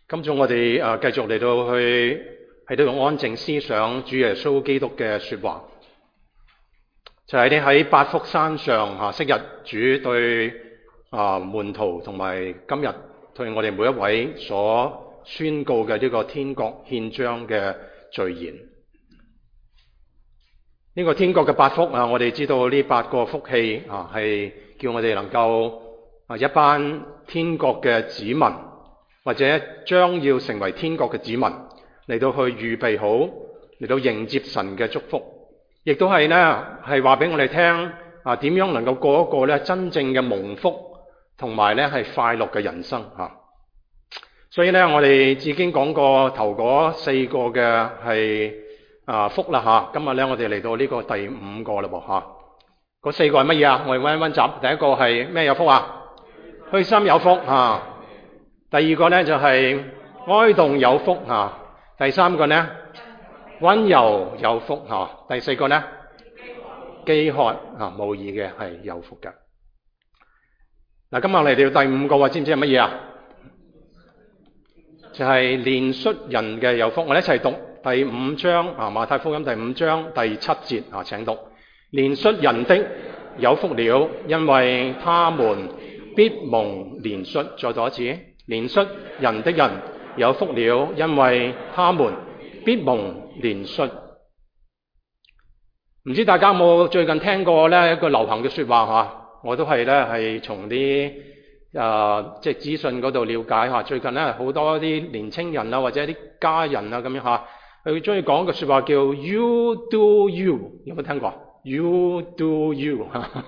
今早我哋繼續嚟到去喺度用安靜思想主耶穌基督嘅說話，就係你喺八福山上昔日主對門徒同埋今日對我哋每一位所宣告嘅呢個天國憲章嘅序言。呢個天國嘅八福我哋知道呢八個福氣係叫我哋能夠一班天國嘅子民，或者將要成為天國嘅子民嚟到去預備好嚟到迎接神嘅祝福，亦都係係話俾我哋聽點樣能夠過一個真正嘅蒙福同埋係快樂嘅人生。所以我哋已經講過頭嗰4個嘅係福啦今日我哋嚟到呢個第5個啦噃嗰4個係乜嘢我哋溫一溫習。第一個係咩有福虛心有福第二個就係哀慟有福第3個溫柔有福第4個飢渴無疑嘅係有福㗎。今日嚟到第5個知唔知係乜嘢就係憐恤人嘅有福。我哋一齊讀第5章馬太福音第5章第7節請讀。憐恤人的有福了，因為他們必蒙憐恤。再讀一次。憐恤人的人有福了，因為他們必蒙憐恤。唔知大家有冇最近聽過一個流行嘅說話我都係從啲即係資訊嗰度了解最近好多啲年青人或者啲家人咁樣佢中意講個說話叫 You do you， 有冇聽過 You do you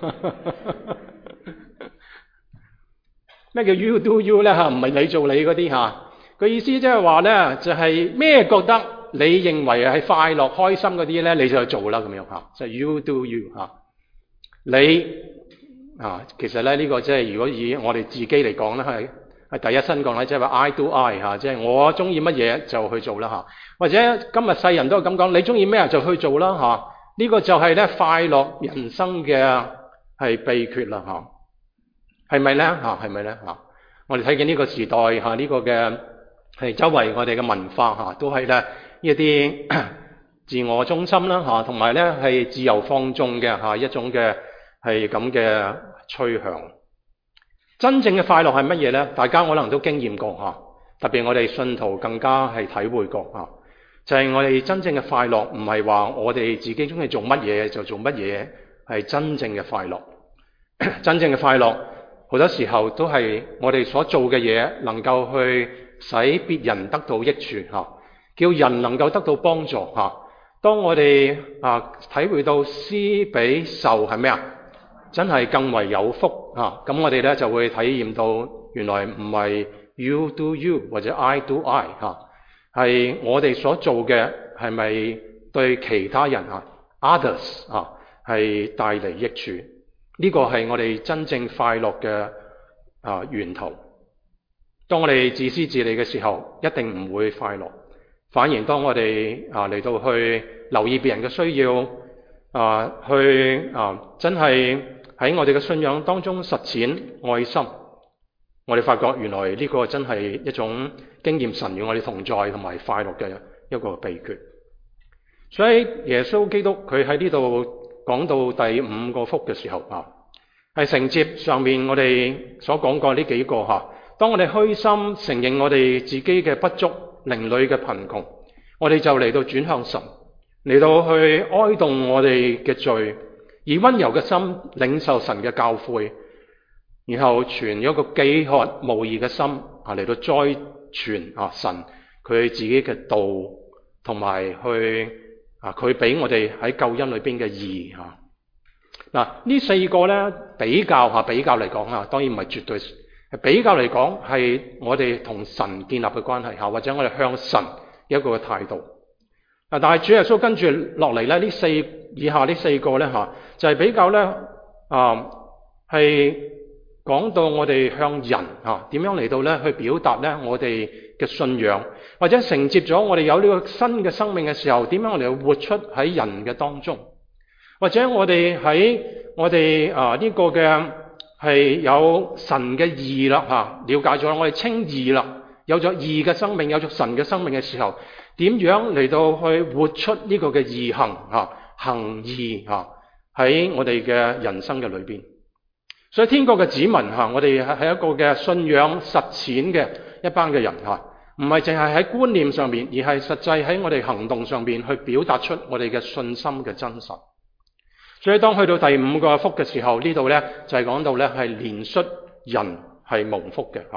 咩叫 you do you 咧唔係你做你嗰啲個意思即係話就係咩覺得你認為係快樂開心嗰啲你就去做啦咁樣就係 you do you 你其實呢個即係如果以我哋自己嚟講係第一身講即係話 I do I 即係我中意乜嘢就去做啦或者今日世人都係咁講，你中意咩就去做啦呢個就係快樂人生嘅係秘訣啦係咪呢？係咪呢？我哋睇見呢個時代呢個嘅係周圍我哋嘅文化都係一啲自我中心啦同埋係自由放縱嘅一種嘅係咁嘅趨向。真正嘅快樂係乜嘢呢？大家可能都經驗過特別我哋信徒更加係體會過就係我哋真正嘅快樂唔係話我哋自己中意做乜嘢就做乜嘢係真正嘅快樂。真正嘅快樂好多時候都係我哋所做嘅嘢能夠去使別人得到益處叫人能夠得到幫助當我哋體會到施比受係咩真係更為有福咁我哋就會體驗到原來唔係 you do you 或者 I do I 係我哋所做嘅係咪對其他人others 係帶嚟益處。呢個係我哋真正快樂嘅源頭。當我哋自私自利嘅時候，一定唔會快樂。反而當我哋嚟到去留意別人嘅需要，去真係喺我哋嘅信仰當中實踐愛心，我哋發覺原來呢個真係一種經驗神與我哋同在同埋快樂嘅一個秘訣。所以耶穌基督佢喺呢度講到第5個福嘅時候係承接上面我哋所講過呢幾個當我哋虛心承認我哋自己嘅不足、靈裡嘅貧窮，我哋就嚟到轉向神，嚟到去哀慟我哋嘅罪，以溫柔嘅心領受神嘅教誨，然後存一個飢渴慕義嘅心嚟到栽傳神佢自己嘅道，同埋去佢俾我哋喺救恩裏邊嘅義呢4個比較嚟講當然唔係絕對，比較嚟講係我哋同神建立嘅關係或者我哋向神一個嘅態度。但係主耶穌跟住落嚟以下呢4個就係比較係講到我哋向人點樣嚟到去表達我哋嘅信仰，或者承接咗我哋有呢個新嘅生命嘅時候，點樣我哋活出喺人嘅當中，或者我哋喺我哋呢個嘅係有神嘅義啦了解咗我哋稱義啦， 有咗義嘅生命，有咗神嘅生命嘅時候，點樣嚟到去活出呢個嘅義行行義喺我哋嘅人生嘅裏邊。所以天國嘅子民我哋係一個嘅信仰實踐嘅一班嘅人唔係淨係喺觀念上面，而係實際喺我哋行動上面去表達出我哋嘅信心嘅真實。所以當去到第5個福嘅時候，呢度呢就係講到呢係憐恤人係蒙福嘅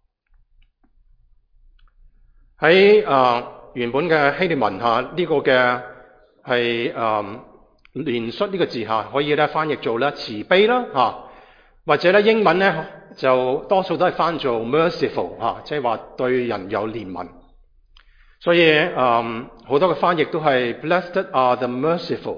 喺原本嘅希臘文呢個嘅係憐恤呢個字可以咧翻譯做咧慈悲啦或者咧英文咧就多數都係翻做 merciful 即係話對人有憐憫。所以好多嘅翻譯都係 Blessed are the merciful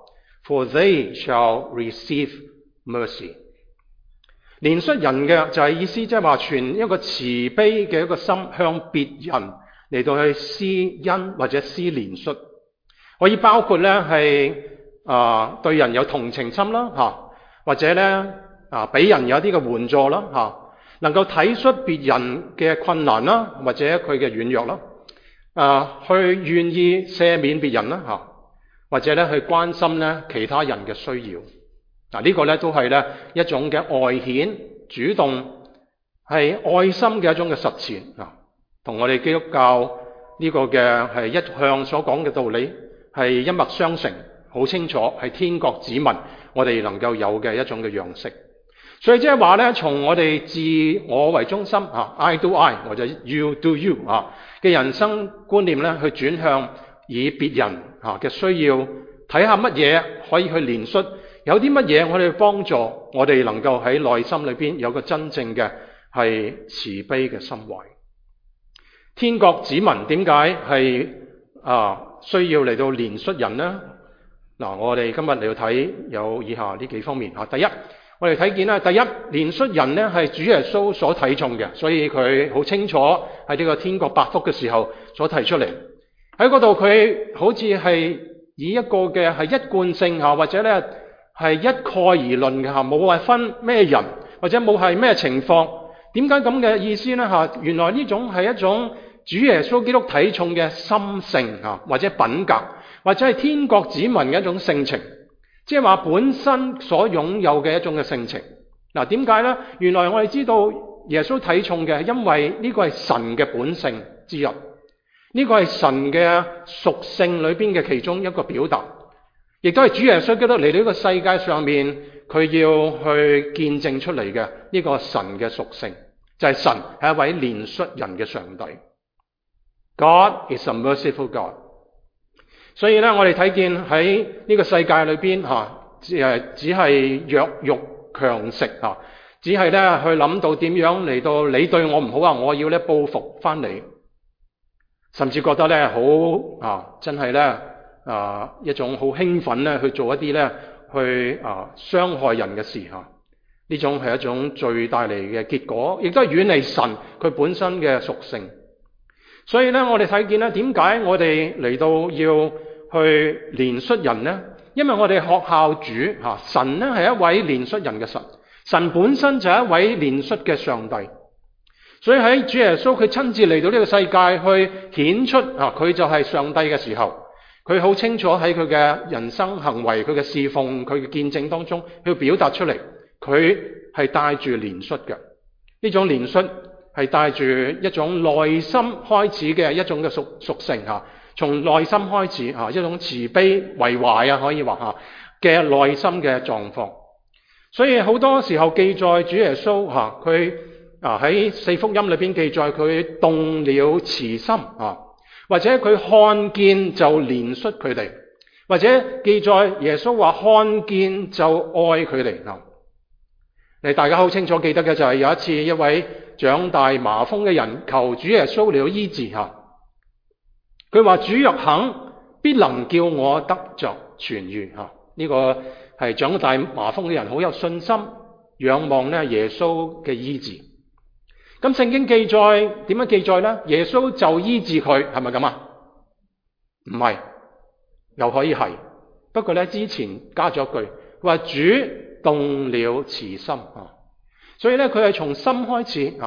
for they shall receive mercy。憐恤人嘅就係意思即係話存一個慈悲嘅一個心，向別人嚟到去施恩或者施憐恤，可以包括咧係對人有同情心啦或者咧俾人有啲嘅援助啦能夠體恤別人嘅困難啦或者佢嘅軟弱啦去願意赦免別人啦或者咧去關心咧其他人嘅需要呢個咧都係咧一種嘅外顯主動係愛心嘅一種嘅實踐同我哋基督教呢個嘅係一向所講嘅道理係一脈相承，好清楚係天國子民我哋能夠有嘅一種嘅樣式。所以即係話咧，從我哋自我為中心I do I 或者 you do you 嘅人生觀念咧，去轉向以別人嘅需要睇下乜嘢可以去憐恤，有啲乜嘢我哋幫助我哋能夠喺內心裏邊有個真正嘅係慈悲嘅心懷。天國子民點解係需要嚟到憐恤人呢？我哋今日嚟到睇有以下呢幾方面第一，我哋睇見第一憐恤人呢係主耶穌所睇重嘅，所以佢好清楚喺呢個天國8福嘅時候所提出嚟。喺嗰度佢好似係以一個嘅係一貫性或者咧係一概而論嘅冇話分咩人或者冇係咩情況。點解咁嘅意思呢？原來呢種係一種主耶穌基督睇重嘅心性或者品格，或者係天國子民嘅一種性情，即係話本身所擁有嘅一種嘅性情。點解呢？原來我哋知道耶穌睇重嘅，因為呢個係神嘅本性之一，呢個係神嘅屬性裏邊嘅其中一個表達，亦都係主耶穌基督嚟到呢個世界上面，佢要去見證出嚟嘅呢個神嘅屬性，就係神係一位憐恤人嘅上帝。God is a merciful God。所以咧，我哋睇見喺呢個世界裏邊只係弱肉強食只係咧去諗到點樣嚟到你對我唔好我要咧報復翻你，甚至覺得咧好真係咧一種好興奮咧去做一啲咧去傷害人嘅事呢種係一種最帶嚟嘅結果，亦都係遠離神佢本身嘅屬性。所以咧，我哋睇見咧，點解我哋嚟到要去憐恤人呢？因為我哋學校主神呢係一位憐恤人嘅神，神本身就係一位憐恤嘅上帝。所以喺主耶穌佢親自嚟到呢個世界去顯出佢就係上帝嘅時候，佢好清楚喺佢嘅人生行為、佢嘅侍奉、佢嘅見證當中，去表達出嚟，佢係帶住憐恤嘅。呢種憐恤係帶住一種內心開始嘅一種嘅屬性從內心開始一種慈悲為懷可以話嘅內心嘅狀況。所以好多時候記載主耶穌佢喺4福音裏邊記載佢動了慈心或者佢看見就憐恤佢哋，或者記載耶穌話看見就愛佢哋。你大家好清楚記得嘅就係有一次一位長大麻風嘅人求主耶穌嚟到醫治佢話主若肯，必能叫我得着痊癒呢個係長大麻風嘅人好有信心，仰望咧耶穌嘅醫治。咁聖經記載點樣記載呢？耶穌就醫治佢，係咪咁啊？唔係，又可以係，不過咧之前加咗句話主動了慈心所以咧佢係從心開始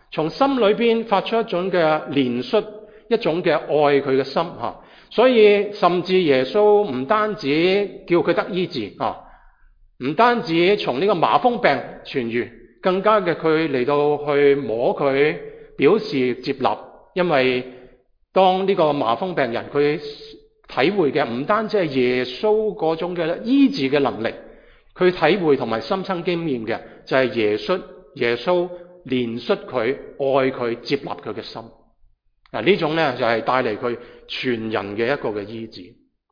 從心裏邊發出一種嘅憐恤，一種嘅愛佢嘅心嚇。所以甚至耶穌唔單止叫佢得醫治嚇，唔單止從呢個麻風病痊癒，更加嘅佢嚟到去摸佢，表示接納。因為當呢個麻風病人佢體會嘅唔單止係耶穌嗰種嘅醫治嘅能力，佢體會同埋深深經驗嘅就係耶穌憐恤佢、愛佢、接納佢嘅心。嗱，呢種咧就係帶嚟佢全人嘅一個嘅醫治。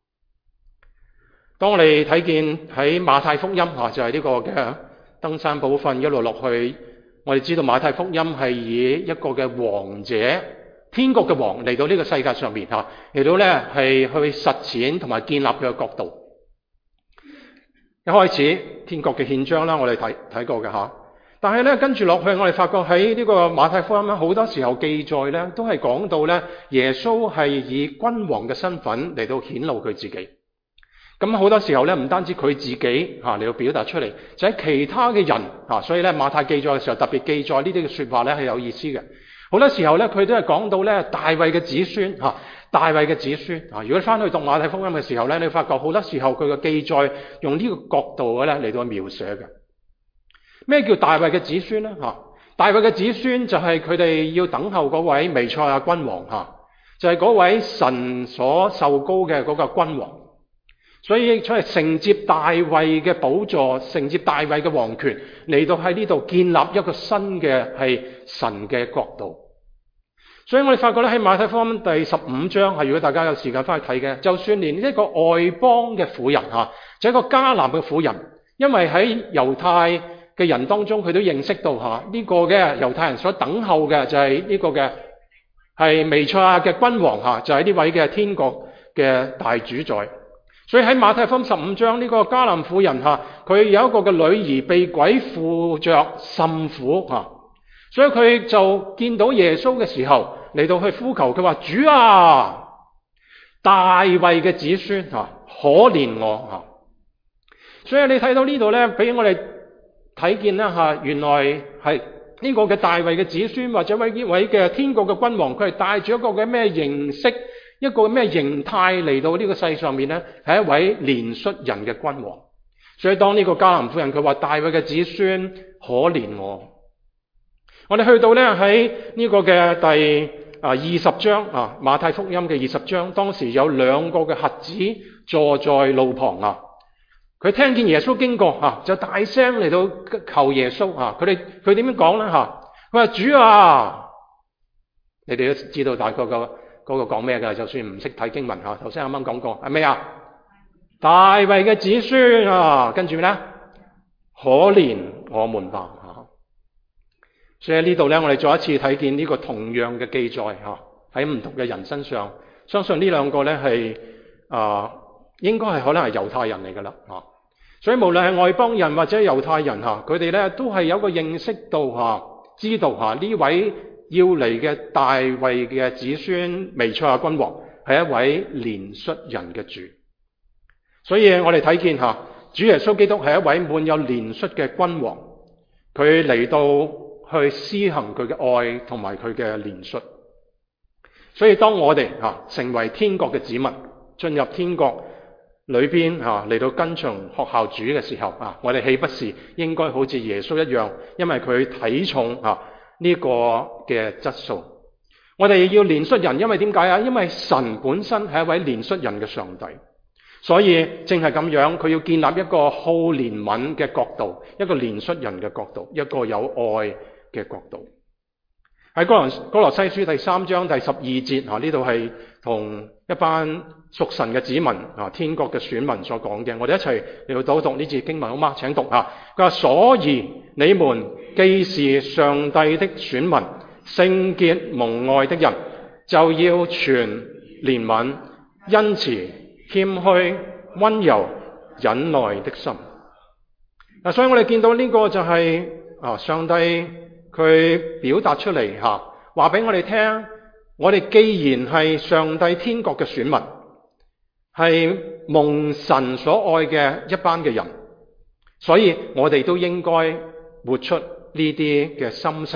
當我哋睇見喺馬太福音就係呢個嘅登山寶訓一路落去，我哋知道馬太福音係以一個嘅王者，天國嘅王嚟到呢個世界上面嚟到咧係去實踐同埋建立佢嘅國度。一開始天國嘅憲章啦，我哋睇過嘅。但係咧跟住落去，我哋發覺喺呢個馬太福音好多時候記載咧，都係講到咧耶穌係以君王嘅身份嚟到顯露佢自己。咁好多時候咧，唔單止佢自己嚟到表達出嚟，就喺其他嘅人所以咧馬太記載嘅時候特別記載呢啲嘅說話咧係有意思嘅。好多時候咧，佢都係講到咧大衛嘅子孫大衛嘅子孫如果翻去讀馬太福音嘅時候咧，你會發覺好多時候佢嘅記載用呢個角度咧嚟到描寫嘅。咩叫大衛嘅子孫呢？大衛嘅子孫就係佢哋要等候嗰位彌賽亞君王就係嗰位神所受膏嘅嗰個君王。所以出嚟承接大衛嘅寶座，承接大衛嘅王權，嚟到喺呢度建立一個新嘅係神嘅國度。所以我哋發覺咧喺馬太福音第15章如果大家有時間翻去睇嘅，就算連一個外邦嘅婦人就係一個迦南嘅婦人，因為喺猶太嘅人當中，佢都認識到呢個嘅猶太人所等候嘅就係呢個嘅係彌賽亞嘅君王就係呢位嘅天國嘅大主宰。所以喺馬太福音15章呢個迦南婦人佢有一個嘅女兒被鬼附着甚苦所以佢就見到耶穌嘅時候嚟到去呼求，佢話：主啊，大衛嘅子孫可憐我所以你睇到呢度咧，俾我哋睇見啦原來係呢個嘅大衛嘅子孫或者呢位嘅天國嘅君王，佢係帶住一個嘅咩形式，一個咩形態嚟到呢個世上面呢，係一位憐恤人嘅君王。所以當呢個迦南婦人佢話大衛嘅子孫可憐我哋去到呢喺呢個嘅第20章馬太福音嘅20章，當時有兩個嘅瞎子坐在路旁佢聽見耶穌經過就大聲嚟到求耶穌佢點樣講呢？佢話：主啊，你哋都知道大概嗰個講咩㗎？就算唔識睇經文頭先啱啱講過係咩啊？大衛嘅子孫跟住呢，可憐我們吧所以喺呢度呢，我哋再一次睇見呢個同樣嘅記載喺唔同嘅人身上，相信呢兩個呢係應該係可能係猶太人嚟㗎啦所以無論係外邦人或者猶太人佢哋呢都係有個認識到知道呢位要嚟嘅大衛嘅子孫彌賽亞君王係一位憐恤人嘅主。所以我哋睇見主耶穌基督係一位滿有憐恤嘅君王，佢嚟到去施行佢嘅愛同埋佢嘅憐恤。所以當我哋成為天國嘅子民，進入天國裏邊嚟到跟從學校主嘅時候我哋豈不是應該好似耶穌一樣，因為佢睇重呢個嘅質素。我哋要憐恤人，因為點解因為神本身係一位憐恤人嘅上帝，所以正係咁樣，佢要建立一個好憐憫嘅國度，一個憐恤人嘅國度，一個有愛嘅國度。喺哥羅西書第3章第12節呢度係同一班屬神嘅子民天國嘅選民所講嘅，我哋一齊嚟到讀呢節經文好嗎？請讀佢話：所以你們既是上帝的選民，聖潔蒙愛的人，就要存憐憫、恩慈、謙虛、溫柔、忍耐的心。所以我哋見到呢個就係上帝佢表達出嚟話俾我哋聽，我哋既然係上帝天國嘅選民，係蒙神所愛嘅一班嘅人，所以我哋都應該活出呢啲嘅心性，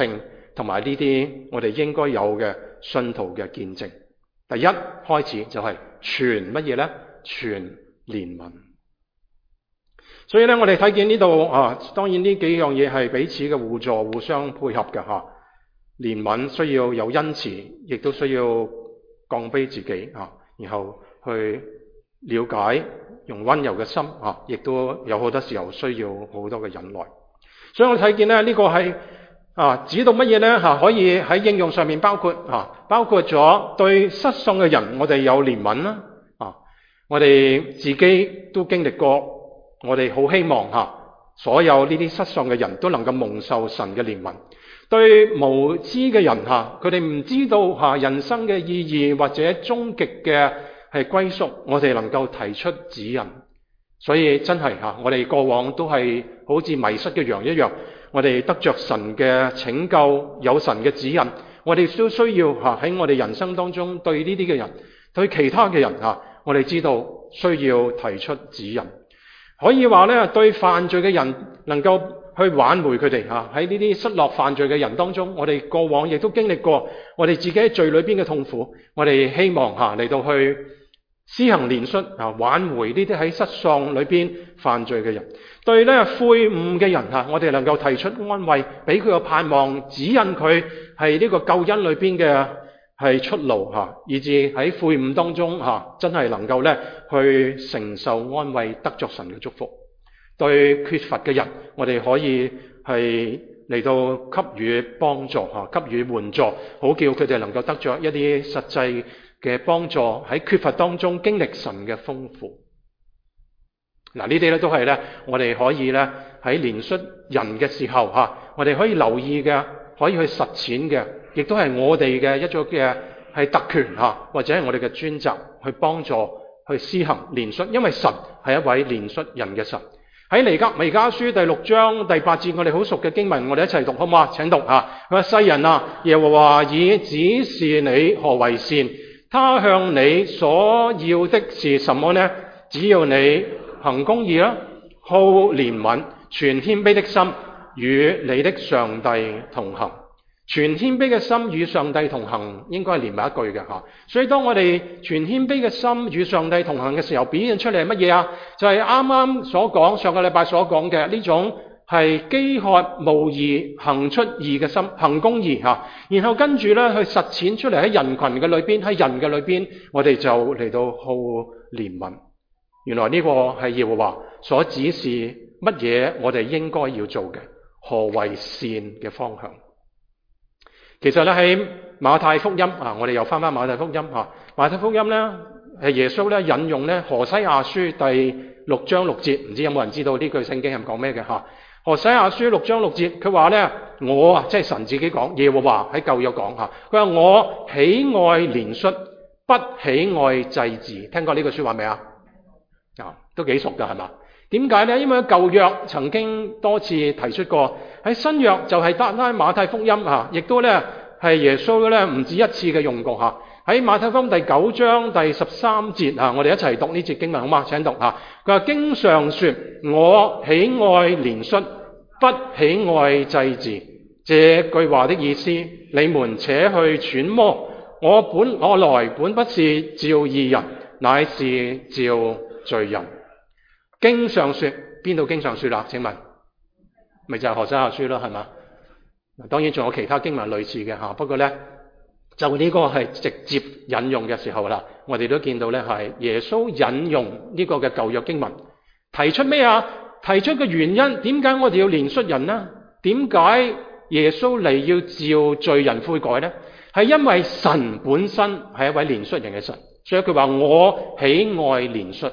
同埋呢啲我哋應該有嘅信徒嘅見證。第一開始就係傳乜嘢呢？傳憐憫。所以咧，我哋睇見呢度當然呢幾樣嘢係彼此嘅互助、互相配合嘅嚇。憐憫需要有恩慈，亦都需要降卑自己然後去了解，用溫柔嘅心亦都有好多時候需要好多嘅忍耐。所以我睇見咧，呢個係指到乜嘢呢？可以喺應用上面包括咗對失喪嘅人，我哋有憐憫啦。我哋自己都經歷過，我哋好希望所有呢啲失喪嘅人都能夠蒙受神嘅憐憫。對無知嘅人佢哋唔知道人生嘅意義或者終極嘅係歸宿，我哋能夠提出指引。所以真係我哋過往都係好似迷失嘅羊一樣，我哋得着神嘅拯救，有神嘅指引，我哋都需要喺我哋人生當中對呢啲嘅人，對其他嘅人我哋知道需要提出指引。可以話咧，對犯罪嘅人能夠去挽回佢哋喺呢啲失落犯罪嘅人當中，我哋過往亦都經歷過我哋自己喺罪裏邊嘅痛苦，我哋希望嚟到去施行憐恤挽回呢啲喺失喪裏邊犯罪嘅人。對咧悔悟嘅人我哋能夠提出安慰，俾佢個盼望，指引佢係呢個救恩裏邊嘅係出路以至喺悔悟當中真係能夠咧去承受安慰，得着神嘅祝福。對缺乏嘅人，我哋可以係嚟到給予幫助給予援助，好叫佢哋能夠得着一啲實際嘅幫助，喺缺乏當中經歷神嘅豐富。呢啲咧都係咧我哋可以咧喺憐恤人嘅時候我哋可以留意嘅，可以去實踐嘅，亦都係我哋嘅一種嘅係特權或者係我哋嘅專責去幫助去施行憐恤，因為神係一位憐恤人嘅神。喺彌迦書第6章第8節，我哋好熟嘅經文，我哋一齊讀好嘛？請讀佢話：世人耶和華已指示你何為善，他向你所要的是什麼呢？只要你行公義好憐憫，存謙卑的心，與你的上帝同行。存謙卑嘅心與上帝同行，應該係連埋一句嘅所以當我哋存謙卑嘅心與上帝同行嘅時候，表現出嚟係乜嘢就係啱啱所講，上個禮拜所講嘅呢種係飢渴慕義、行出義嘅心，行公義然後跟住咧去實踐出嚟喺人群嘅裏邊，喺人嘅裏邊，我哋就嚟到好憐憫。原來呢個係耶和華所指示乜嘢我哋應該要做嘅，何為善嘅方向。其實咧喺馬太福音我哋又翻馬太福音馬太福音咧係耶穌咧引用咧何西阿書第6章6節，唔知有冇人知道呢句聖經係講咩嘅何西阿書6章6節，佢話咧我即係神自己講，耶和華喺舊約講佢話我喜愛憐恤，不喜愛祭祀。聽過呢句說話未都幾熟噶係嘛？點解呢？因為舊約曾經多次提出過，喺新約就係單單馬太福音亦都咧係耶穌咧唔止一次嘅用過喺馬太福音第9章第13節我哋一齊讀呢節經文好嗎？請讀佢話經上說我喜愛憐恤，不喜愛祭祀。這句話的意思，你們且去揣摩，我來本不是召義人，乃是召罪人。經上說，邊度經上說啦？請問咪就係何西阿書咯，係嘛？當然仲有其他經文類似嘅不過呢，就呢個係直接引用嘅時候啦，我哋都見到呢係耶穌引用呢個嘅舊約經文，提出咩提出嘅原因，點解我哋要憐恤人呢？點解耶穌嚟要召罪人悔改呢？係因為神本身係一位憐恤人嘅神，所以佢話我喜愛憐恤。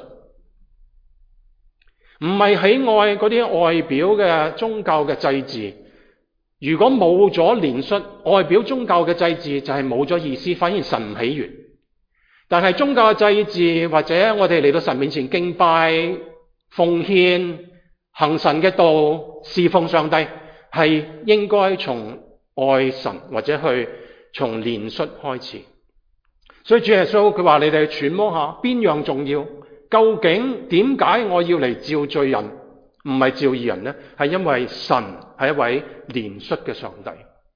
唔係喜愛嗰啲外表嘅宗教嘅祭祀。如果冇咗憐恤，外表宗教嘅祭祀就係冇咗意思，反而神唔喜悅。但係宗教嘅祭祀或者我哋嚟到神面前敬拜、奉獻、行神嘅道、侍奉上帝，係應該從愛神或者去從憐恤開始。所以主耶穌佢話：你哋揣摩下邊樣重要？究竟點解我要嚟召罪人，唔係召義人呢？係因為神係一位憐恤嘅上帝。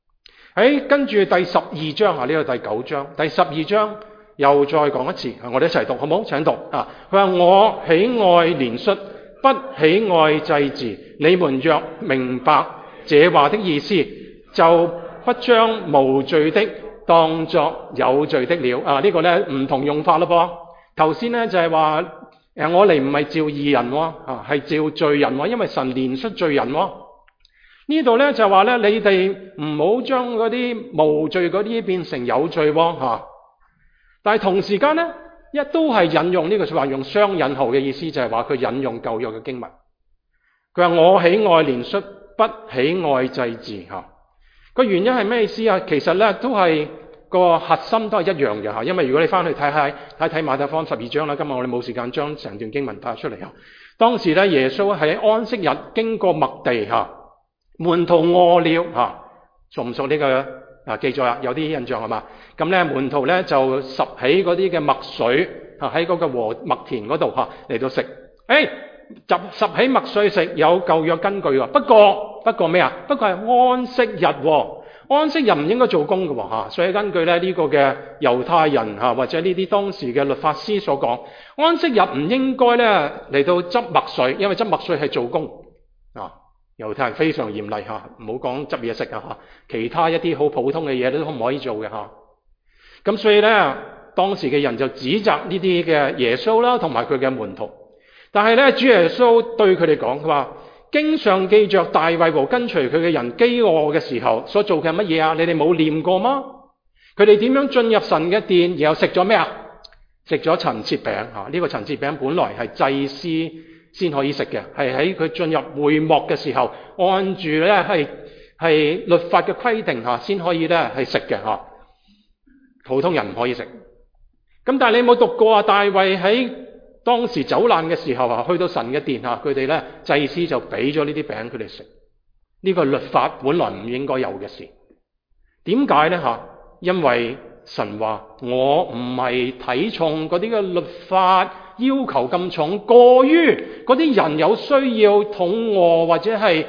跟住第12章啊，呢個第9章，第12章又再講一次，我哋一齊讀好冇？請讀啊！佢話我喜愛憐恤，不喜愛祭祀。你們若明白這話的意思，就不將無罪的當作有罪的了。啊，呢個呢唔同用法咯噃。頭先呢就係話我嚟唔係召義人喎，係召罪人喎，因為神憐恤罪人喎。呢度呢就話呢，你哋唔好將嗰啲無罪嗰啲變成有罪喎。但係同時間呢，都係引用呢個說話，用雙引號嘅意思，就係話佢引用舊約嘅經文。佢話我喜愛憐恤，不喜愛祭祀。個原因係咩意思啊？其實呢都係個核心都係一樣嘅。因為如果你翻去睇馬太福音12章啦，今日我哋冇時間將成段經文帶出嚟。當時呢，耶穌喺安息日經過麥地，門徒餓了，熟唔熟呢個記載啊？有啲印象係嘛？咁呢門徒呢就拾起嗰啲嘅麥穗，喺嗰個麥田嗰度嚟到食。拾起麥穗食有舊約根據喎。不過咩啊？不過係安息日喎。安息日唔應該做工嘅喎。所以根據呢個嘅猶太人或者呢啲當時嘅律法師所講，安息日唔應該呢嚟到執麥穗，因為執麥穗係做工。猶太人非常嚴厲，唔好講執嘢食，其他一啲好普通嘅嘢都唔可以做嘅。咁所以呢，當時嘅人就指責呢啲嘅耶穌啦，同埋佢嘅門徒。但係呢，主耶穌對佢哋講，佢話經常記着大衛和跟隨佢嘅人飢餓嘅時候所做嘅乜嘢啊？你哋冇念過嗎？佢哋點樣進入神嘅殿，然後食咗咩啊？食咗陳設餅。呢個陳設餅本來係祭司先可以食嘅，係喺佢進入會幕嘅時候，按住咧係律法嘅規定先可以咧係食嘅。普通人唔可以食。咁但係你有冇讀過啊？大衛喺當時走難嘅時候去到神嘅殿，佢哋咧祭司就俾咗呢啲餅佢哋食。呢個律法本來唔應該有嘅事。點解呢？因為神話我唔係睇重嗰啲嘅律法要求咁重，過於嗰啲人有需要肚餓或者係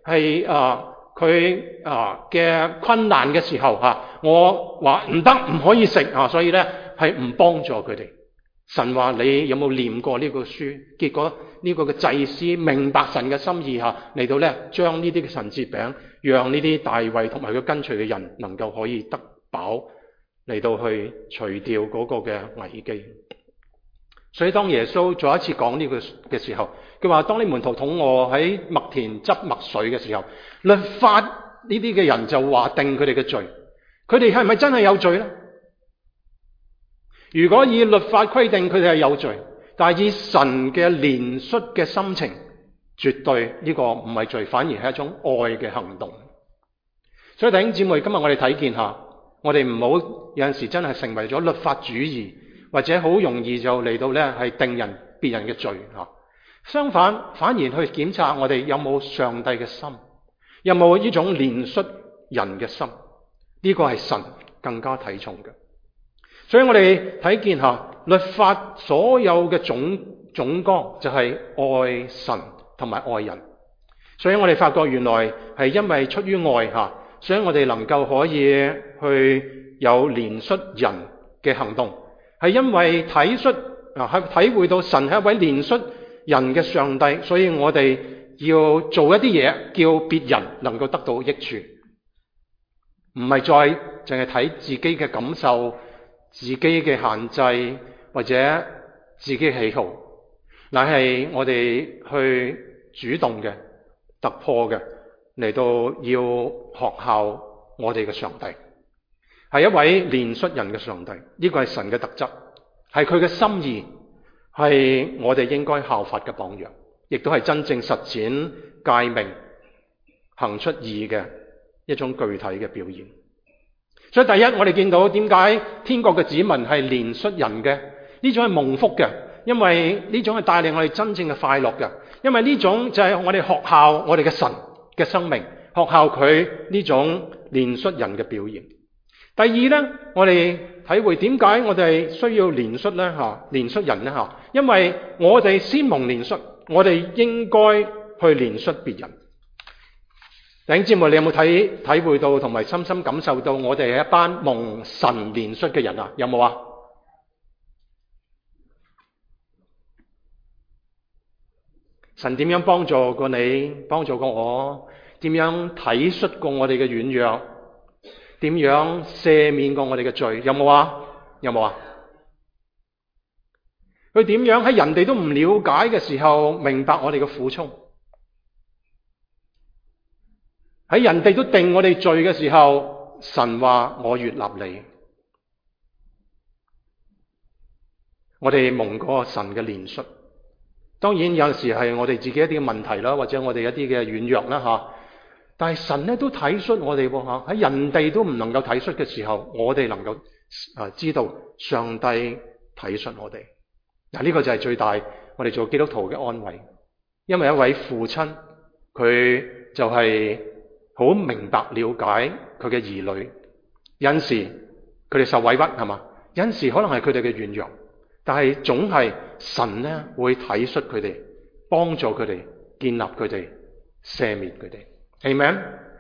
佢嘅困難嘅時候，我話唔得，唔可以食，所以呢係唔幫助佢哋。神話你有冇念過呢個書？結果呢個嘅祭司明白神嘅心意，嚟到呢將呢啲嘅陳設餅讓呢啲大衛同埋佢跟隨嘅人能夠可以得飽，嚟到去除掉嗰個嘅危機。所以當耶穌再一次講呢個嘅時候，佢話當你門徒肚餓喺麥田執麥穗嘅時候，律法呢啲嘅人就話定佢哋嘅罪。佢哋係咪真係有罪呢？如果以律法規定佢哋係有罪，但係以神嘅憐恤嘅心情，絕對呢個唔係罪，反而係一種愛嘅行動。所以弟兄姊妹，今日我哋睇見下，我哋唔好有陣時真係成為咗律法主義，或者好容易就嚟到呢係定別人嘅罪。相反，反而去檢查我哋有冇上帝嘅心，有冇呢種憐恤人嘅心。呢個係神更加睇重嘅。所以我哋睇見律法所有嘅總綱就係愛神同埋愛人。所以我哋發覺原來係因為出於愛，所以我哋能夠可以去有憐恤人嘅行動，係因為體會到神係一位憐恤人嘅上帝，所以我哋要做一啲嘢，叫別人能夠得到益處，唔係再淨係睇自己嘅感受、自己嘅限制或者自己嘅喜好，乃係我哋去主動嘅、突破嘅嚟到要學效我哋嘅上帝，係一位憐恤人嘅上帝。呢個係神嘅特質，係佢嘅心意，係我哋應該效法嘅榜樣，亦都係真正實踐誡命、行出義嘅一種具體嘅表現。所以第一，我哋見到點解天國嘅子民係憐恤人嘅？呢種係蒙福嘅，因為呢種係帶領我哋真正嘅快樂嘅。因為呢種就係我哋學效我哋嘅神嘅生命，學效佢呢種憐恤人嘅表現。第二呢，我哋體會點解我哋需要憐恤呢？憐恤人呢？因為我哋先蒙憐恤，我哋應該去憐恤別人。 弟兄姊妹，你有冇體會到同埋深深感受到我哋係一班蒙神憐恤嘅人啊？有冇啊？神點樣幫助過你，幫助過我？點樣體恤過我哋嘅軟弱？點樣赦免過我哋嘅罪？有冇啊？有冇啊？佢點樣喺人哋都唔了解嘅時候明白我哋嘅苦衷？喺人哋都定我哋罪嘅時候，神話我悅納你。我哋蒙過神嘅憐恤。當然有陣時係我哋自己一啲嘅問題啦，或者我哋一啲嘅軟弱啦吓。但係神咧都體恤我哋喎吓。喺人哋都唔能夠體恤嘅時候，我哋能夠知道上帝體恤我哋。嗱，呢個就係最大我哋做基督徒嘅安慰。因為一位父親，佢就係好明白了解佢嘅兒女。有陣時佢哋受委屈係嘛，有陣時可能係佢哋嘅軟弱。但係總係神咧會體恤佢哋，幫助佢哋，建立佢哋，赦免佢哋。Amen。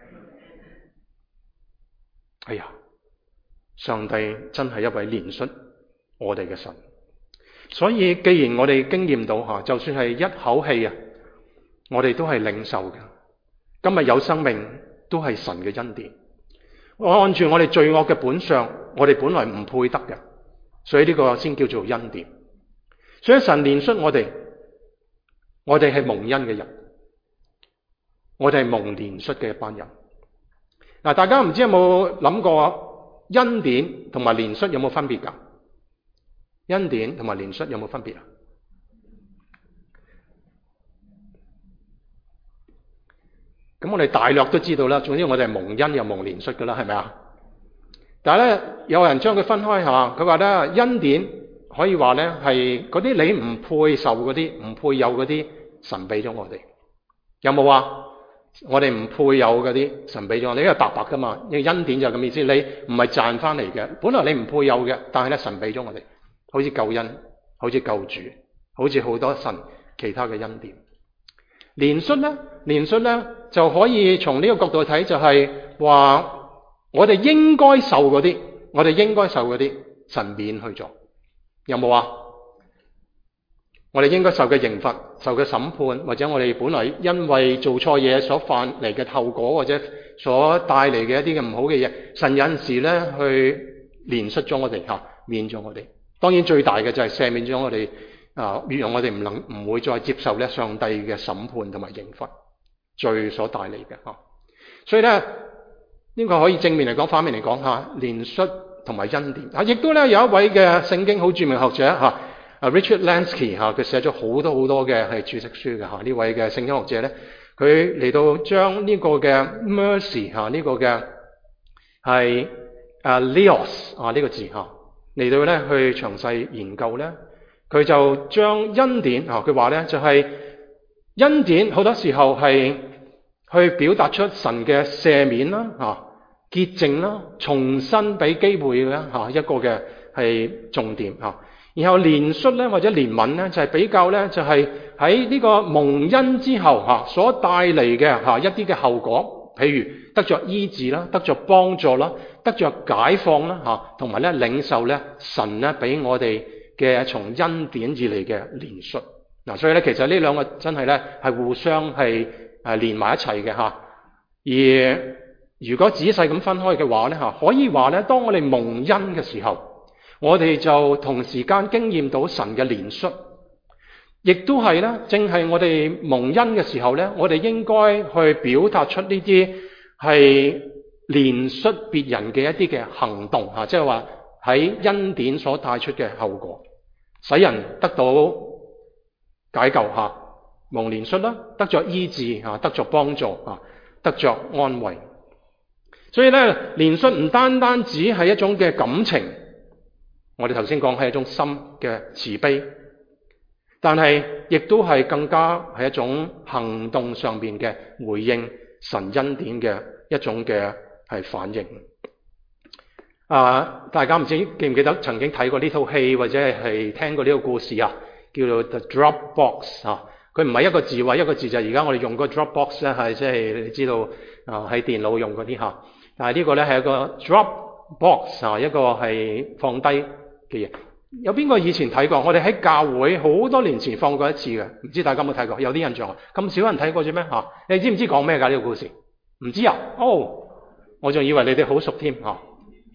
哎呀，上帝真係一位憐恤我哋嘅神。所以既然我哋經驗到吓，就算係一口氣啊，我哋都係領受嘅。今日有生命都係神嘅恩典。按住我哋罪惡嘅本相，我哋本來唔配得嘅。所以呢個先叫做恩典。所以神憐恤我哋，我哋係蒙恩嘅人，我哋係蒙憐恤嘅一班人。嗱，大家唔知有冇諗過恩典同埋憐恤有冇分別㗎？恩典同埋憐恤有冇分別啊？咁我哋大略都知道啦。總之我哋係蒙恩又蒙憐恤㗎啦，係咪啊？但係咧，有人將佢分開下，佢話咧恩典可以話咧係嗰啲你唔配受嗰啲、唔配有嗰啲，神俾咗我哋。有冇啊？我哋唔配有嗰啲，神俾咗我哋，因為白白噶嘛。因為恩典就係咁意思，你唔係賺翻嚟嘅，本來你唔配有嘅，但係咧神俾咗我哋，好似救恩，好似救主，好似好多神其他嘅恩典。憐恤咧就可以從呢個角度睇，就係話。我哋應該受嗰啲，神免去咗，有冇啊？我哋應該受嘅刑罰、受嘅審判，或者我哋本來因為做錯嘢所犯嚟嘅後果，或者所帶嚟嘅一啲嘅唔好嘅嘢，神有陣時咧去憐恤咗我哋吓，免咗我哋。當然最大嘅就係赦免咗我哋讓我哋唔會再接受咧上帝嘅審判同埋刑罰，罪所帶嚟嘅吓。所以咧。呢個可以正面嚟講，反面嚟講吓，憐恤同埋恩典啊，亦都咧有一位嘅聖經好著名學者吓，Richard Lansky 吓，佢寫咗好多嘅係注釋書嘅吓，呢位嘅聖經學者咧，佢嚟到將呢個嘅 mercy 吓，呢個嘅係leos 啊呢個字吓，嚟到咧去詳細研究咧，佢就將恩典啊，佢話咧就係恩典好多時候係。去表達出神嘅赦免啦，潔淨啦，重新俾機會啦，一個嘅係重點吓。然後憐恤咧或者憐憫咧就係比較咧就係喺呢個蒙恩之後所帶嚟嘅一啲嘅後果，譬如得着醫治啦，得着幫助啦，得着解放啦同埋咧領受咧神咧俾我哋嘅從恩典而嚟嘅憐恤。嗱，所以咧其實呢兩個真係咧係互相係。連埋一齊嘅吓，而如果仔細咁分開嘅話咧吓，可以話咧，當我哋蒙恩嘅時候，我哋就同時間經驗到神嘅憐恤，亦都係咧，正係我哋蒙恩嘅時候咧，我哋應該去表達出呢啲係憐恤別人嘅一啲嘅行動吓，即係話喺恩典所帶出嘅後果，使人得到解救吓。蒙憐恤啦，得着醫治得着幫助得着安慰。所以咧，憐恤唔單單只係一種嘅感情，我哋頭先講係一種心嘅慈悲，但係亦都係更加係一種行動上邊嘅回應神恩典嘅一種嘅係反應。大家唔知記唔記得曾經睇過呢套戲或者係聽過呢個故事啊？叫做 The Drop Box 佢唔係一個字，話一個字就係而家我哋用個 Dropbox 咧，係即係你知道喺電腦用嗰啲嚇。但係呢個咧係一個 Dropbox 一個係放低嘅嘢。有邊個以前睇過？我哋喺教會好多年前放過一次嘅，唔知大家有冇睇過？有啲印象啊？咁少人睇過啫咩嚇？你知唔知講咩㗎呢個故事？唔知啊？哦，我仲以為你哋好熟添嚇。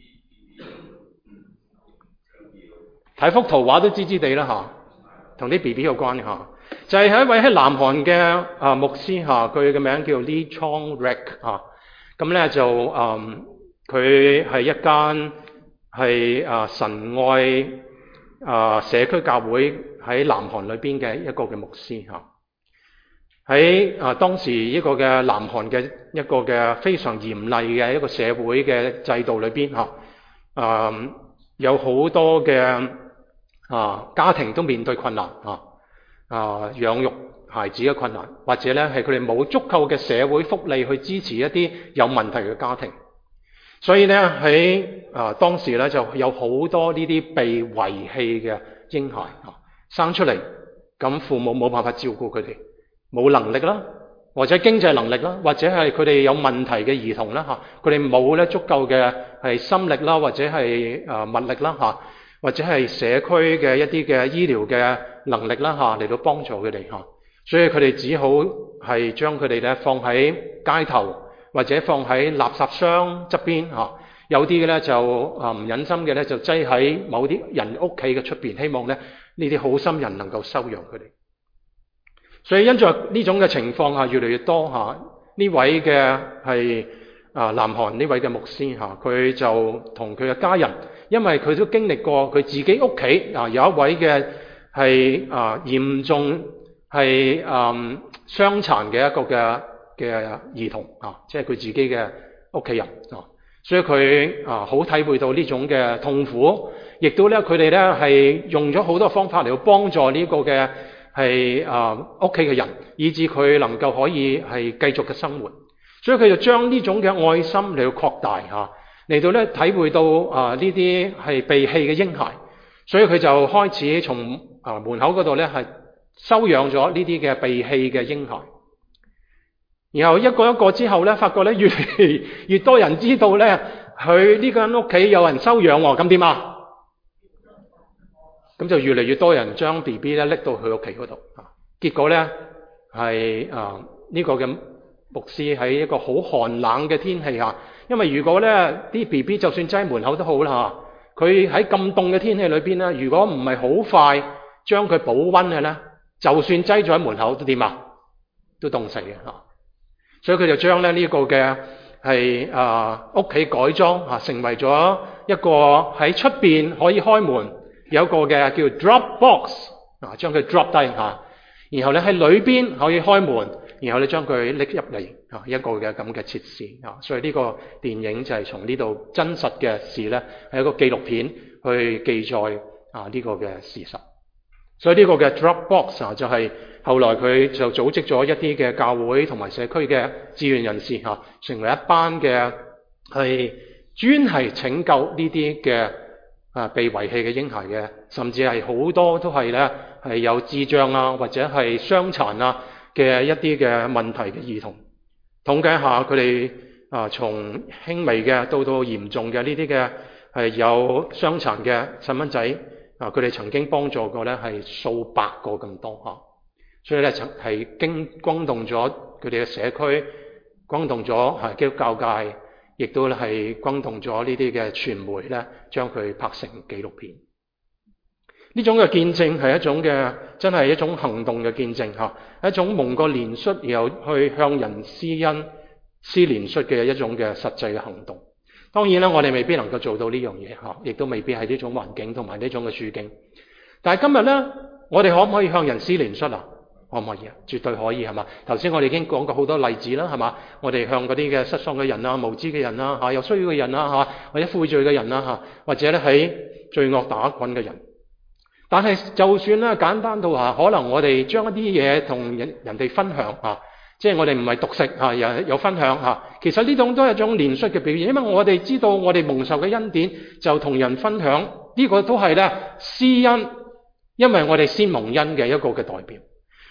睇幅圖畫都知知地啦嚇，同啲 BB 有關嚇。就係一位喺南韓嘅牧師嚇，佢嘅名叫 Lee Chong-rek 嚇。咁咧就佢係一間係神愛社區教會喺南韓裏邊嘅一個嘅牧師嚇。喺當時一個嘅南韓嘅一個嘅非常嚴厲嘅一個社會嘅制度裏邊嚇，有好多嘅家庭都面對困難養育孩子嘅困難，或者咧係佢哋冇足夠嘅社會福利去支持一啲有問題嘅家庭，所以咧喺當時咧就有好多呢啲被遺棄嘅嬰孩生出嚟，咁父母冇辦法照顧佢哋，冇能力啦，或者經濟能力啦，或者係佢哋有問題嘅兒童啦嚇，佢哋冇咧足夠嘅係心力啦，或者係物力啦嚇，或者係社區嘅一啲嘅醫療嘅能力啦嚇，嚟到幫助佢哋嚇，所以佢哋只好係將佢哋咧放喺街頭，或者放喺垃圾箱側邊嚇。有啲嘅咧就唔忍心嘅咧就擠喺某啲人屋企嘅出邊，希望咧呢啲好心人能夠收養佢哋。所以因着呢種嘅情況越嚟越多嚇，呢位嘅係南韓呢位嘅牧師嚇，佢就同佢嘅家人，因為佢都經歷過佢自己屋企有一位嘅係嚴重係傷殘嘅一個嘅兒童即係佢自己嘅屋企人所以佢好體會到呢種嘅痛苦，亦都咧佢哋咧係用咗好多方法嚟到幫助呢個嘅係屋企嘅人，以致佢能夠可以係繼續嘅生活。所以佢就將呢種嘅愛心嚟到擴大嚟到咧體會到呢啲係被棄嘅嬰孩，所以佢就開始從門口嗰度咧係收養咗呢啲嘅被棄嘅嬰孩。然後一個一個之後咧，發覺咧越嚟越多人知道咧佢呢間屋企有人收養喎，咁點啊？咁就越嚟越多人將 BB 咧拎到佢屋企嗰度，結果咧係呢個嘅牧師喺一個好寒冷嘅天氣因為如果咧啲 BB 就算擠門口都好啦佢喺咁凍嘅天氣裏邊咧，如果唔係好快將佢保溫嘅咧，就算擠咗喺門口都點啊？都凍死嘅所以佢就將咧呢個嘅係屋企改裝成為咗一個喺出邊可以開門，有一個嘅叫 Dropbox 將佢 drop 低然後咧喺裏邊可以開門，然後咧將佢拎入嚟一個嘅咁嘅設施所以呢個電影就係從呢度真實嘅事咧，係一個紀錄片去記載呢個嘅事實。所以呢個嘅 Dropbox 就係後來佢就組織咗一啲嘅教會同埋社區嘅志願人士成為一班嘅係專係拯救呢啲嘅被遺棄嘅嬰孩嘅，甚至係好多都係咧係有智障或者係傷殘嘅一啲嘅問題嘅兒童。統計下佢哋從輕微嘅到嚴重嘅呢啲嘅係有傷殘嘅細蚊仔佢哋曾經幫助過咧係數百個咁多所以咧係轟動咗佢哋嘅社區，轟動咗基督教界，亦都係轟動咗呢啲嘅傳媒咧，將佢拍成紀錄片。呢種嘅見證係一種嘅真係一種行動嘅見證一種蒙過憐恤然後去向人施恩施憐恤嘅一種嘅實際嘅行動。當然啦，我哋未必能夠做到呢樣嘢亦都未必係呢種環境同埋呢種嘅處境。但係今日咧，我哋可唔可以向人施憐恤可唔可以絕對可以係嘛？頭先我哋已經講過好多例子啦，係嘛？我哋向嗰啲嘅失喪嘅人無知嘅人有需要嘅人或者悔罪嘅人或者咧喺罪惡打滾嘅人。但係就算咧簡單到可能我哋將一啲嘢同人哋分享即係我哋唔係獨食有分享其實呢種都係一種憐恤嘅表現，因為我哋知道我哋蒙受嘅恩典就同人分享，呢個都係咧施恩，因為我哋先蒙恩嘅一個嘅代表。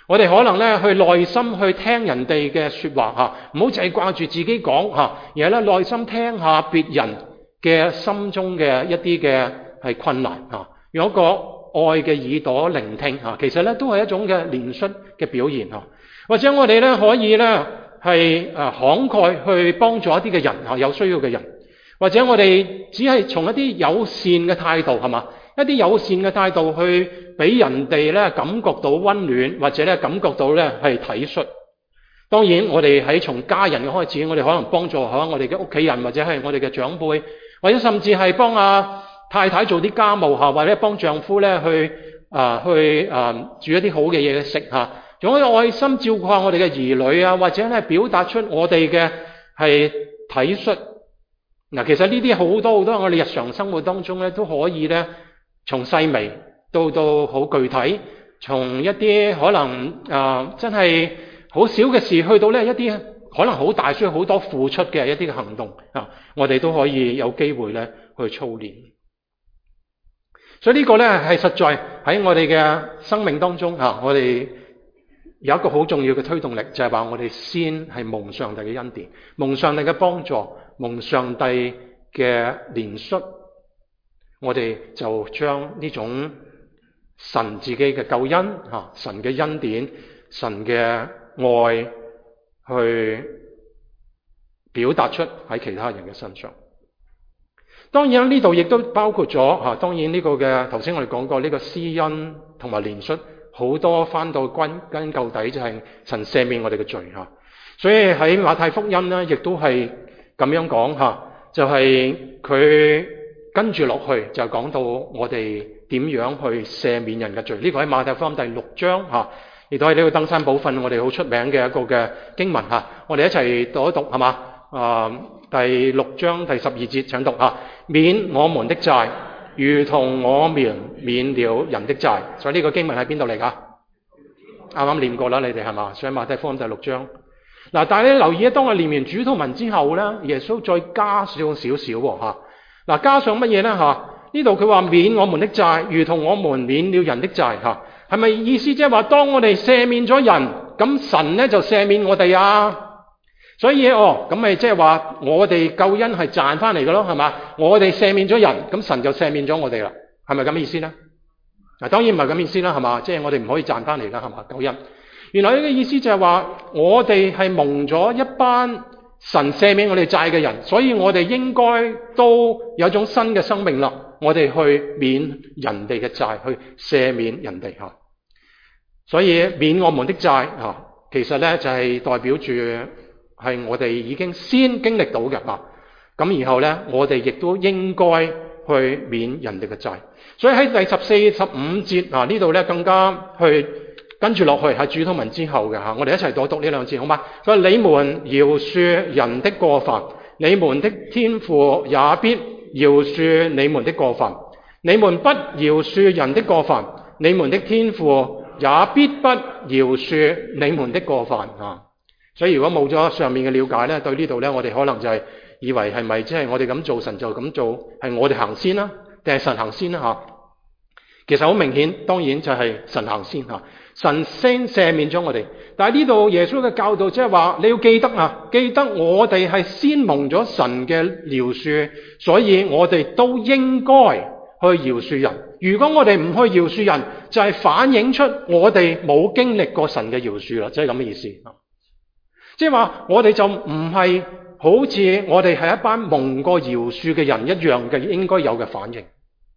我哋可能咧去耐心去聽人哋嘅說話吓，唔好淨係掛住自己講吓，而係咧耐心聽下別人嘅心中嘅一啲嘅係困難吓，用一個愛嘅耳朵聆聽吓，其實咧都係一種嘅憐恤嘅表現吓。或者我哋咧可以咧係慷慨去幫助一啲嘅人吓，有需要嘅人，或者我哋只係從一啲友善嘅態度係嘛，一啲友善嘅態度去俾人哋咧感覺到溫暖，或者咧感覺到咧係體恤。當然我哋喺從家人嘅開始，我哋可能幫助下我哋嘅屋企人，或者係我哋嘅長輩，或者甚至係幫太太做啲家務吓，或者幫丈夫咧去煮一啲好嘅嘢食吓，用一個愛心照顧下我哋嘅兒女啊，或者咧表達出我哋嘅係體恤。嗱，其實呢啲好多我哋日常生活當中咧都可以咧，從細微到好具體，從一啲可能真係好少嘅事，去到咧一啲可能好大需要好多付出嘅一啲嘅行動啊，我哋都可以有機會咧去操練。所以呢個咧係實在喺我哋嘅生命當中啊，我哋有一個好重要嘅推動力，就係話我哋先係蒙上帝嘅恩典，蒙上帝嘅幫助，蒙上帝嘅憐恤，我哋就將呢種神自己嘅救恩神嘅恩典，神嘅愛去表達出喺其他人嘅身上。當然呢度亦都包括咗當然呢個嘅頭先我哋講過呢個施恩同埋憐恤，好多翻到根究底就係神赦免我哋嘅罪吓。所以喺馬太福音呢，亦都係咁樣講吓，就係佢跟住落去就講到我哋點樣去赦免人嘅罪。呢個喺馬太福音第6章吓，亦都係呢個登山寶訓我哋好出名嘅一個嘅經文吓。我哋一齊讀一讀係嘛？第6章第12節請讀吓，免我們的債，如同我們免了人的債。所以呢個經文喺邊度嚟噶？啱啱念過啦，你哋係嘛？所以馬太福音第6章。嗱，但係你留意當我念完主禱文之後咧，耶穌再加上少少吓。嗱，加上乜嘢咧吓？呢度佢話免我們的債，如同我們免了人的債吓，係咪意思即係話當我哋赦免咗人，咁神咧就赦免我哋啊？所以咁咪即係話我哋救恩係賺翻嚟嘅咯，係嘛？我哋赦免咗人，咁神就赦免咗我哋啦，係咪咁嘅意思咧？嗱，當然唔係咁意思啦，係嘛？即係我哋唔可以賺翻嚟啦，係嘛？救恩原來呢個意思就係話我哋係蒙咗一班神赦免我哋債嘅人，所以我哋應該都有一種新嘅生命啦。我哋去免人哋嘅債，去赦免人哋吓。所以免我們的債吓，其實咧就係代表住係我哋已經先經歷到嘅吓。咁然後咧，我哋亦都應該去免人哋嘅債。所以喺第14、15節呢度咧更加去跟住落去喺主禱文之後嘅吓，我哋一齊讀呢兩節好嗎？佢話你們饒恕人的過犯，你們的天父也必饒恕你們的過犯；你們不饒恕人的過犯，你們的天父也必不饒恕你們的過犯啊！所以如果冇咗上面嘅了解咧，對呢度咧，我哋可能就係以為係咪即係我哋咁做，神就咁做，係我哋行先啦，定係神行先啦吓？其實好明顯，當然就係神行先吓，神先赦免咗我哋。但係呢度耶穌嘅教導即係話，你要記得記得我哋係先蒙咗神嘅饒恕，所以我哋都應該去饒恕人。如果我哋唔去饒恕人，就係反映出我哋冇經歷過神嘅饒恕啦，即係咁嘅意思。即係話我哋就唔係好似我哋係一班蒙過饒恕嘅人一樣嘅應該有嘅反應。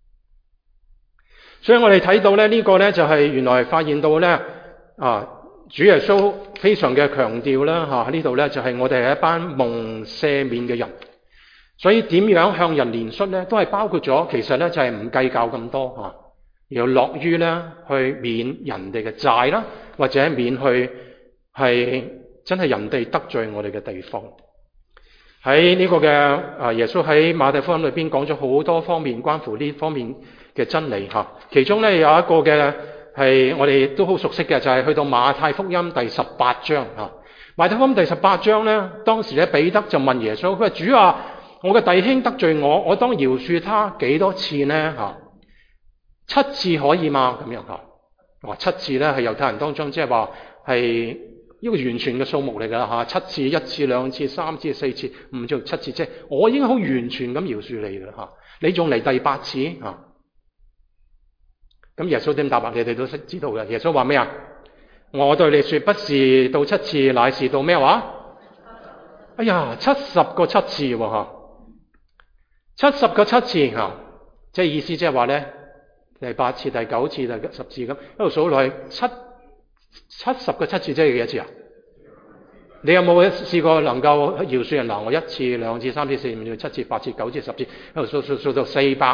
所以我哋睇到咧，呢個咧就係原來發現到咧主耶穌非常嘅強調啦呢度咧就係我哋係一班蒙赦免嘅人。所以點樣向人憐恤咧，都係包括咗其實咧就係唔計較咁多又樂於咧去免人哋嘅債啦，或者免去係真係人哋得罪我哋嘅地方。喺呢個嘅耶穌喺馬太福音裏邊講咗好多方面關乎呢方面嘅真理其中咧有一個嘅係我哋都好熟悉嘅，就係去到馬太福音第18章馬太福音第18章咧，當時咧彼得就問耶穌，佢話主啊，我嘅弟兄得罪我當饒恕他幾多次呢？7次可以嗎？咁樣 7次咧係猶太人當中即係話係一個完全嘅數目嚟㗎啦嚇。7次、1次、2次、3次、4次、5次、7次，即係我已經好完全咁饒恕你㗎啦嚇。你仲嚟第8次嚇？咁耶穌點答啊？你哋都識知道嘅。耶穌話咩啊？我對你說，不是到7次，乃是到咩話？哎呀，70個7次喎嚇，70個7次嚇，即係意思即係話咧，第8次、第9次、第10次咁一路數落去，70個7次即係幾多次啊？你有冇試過能夠饒恕人嗱？我1次、2次、3次、4次、7次、8次、9次、10次，一路數到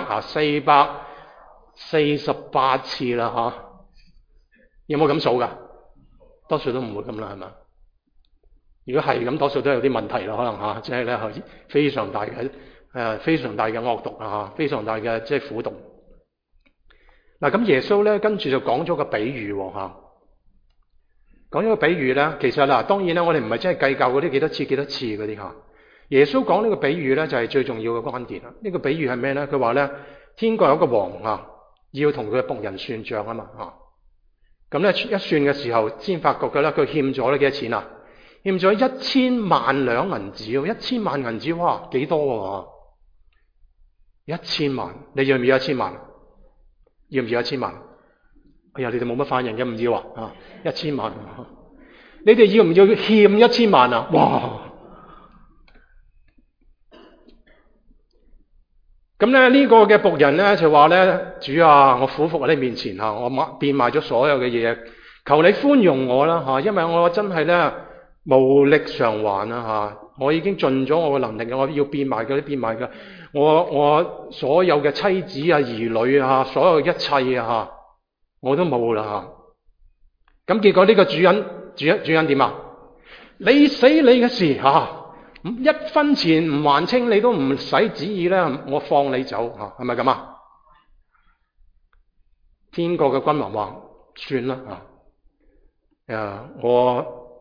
448次啦嚇，有冇咁數㗎？多數都唔會咁啦，係嘛？如果係咁，多數都有啲問題啦，可能嚇，即係咧係非常大嘅非常大嘅惡毒啊，非常大嘅即係苦毒。嗱，咁耶穌咧跟住就講咗個比喻喎嚇，講咗個比喻咧，其實嗱當然咧，我哋唔係真係計較嗰啲幾多次嗰啲嚇。耶穌講呢個比喻咧就係最重要嘅關鍵啦。呢個比喻係咩咧？佢話咧，天國有個王啊，要同佢嘅僕人算賬啊嘛嚇。咁咧一算嘅時候，先發覺嘅咧，佢欠咗咧幾多錢啊？欠咗1000萬兩銀子，1000萬銀子，哇，幾多喎？1000萬，你要唔要1000萬？要唔要1000萬？哎呀，你哋冇乜反應嘅，唔要啊？1000萬，你哋要唔要欠1000萬啊？哇！咁咧呢個嘅僕人咧就話咧，主啊，我俯伏喺你面前嚇，我變賣咗所有嘅嘢，求你寬容我啦嚇，因為我真係咧無力償還啊嚇，我已經盡咗我嘅能力，我要變賣嘅都變賣嘅，我所有嘅妻子啊、兒女啊、所有一切啊嚇，我都冇啦嚇。咁結果呢個主人點啊？你死你嘅事嚇。1分錢唔還清，你都唔使旨意咧，我放你走嚇，係咪咁啊？天國嘅君王話：算啦嚇，我